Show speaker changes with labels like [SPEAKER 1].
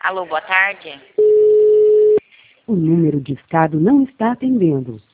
[SPEAKER 1] Alô, boa tarde.
[SPEAKER 2] O número discado não está atendendo.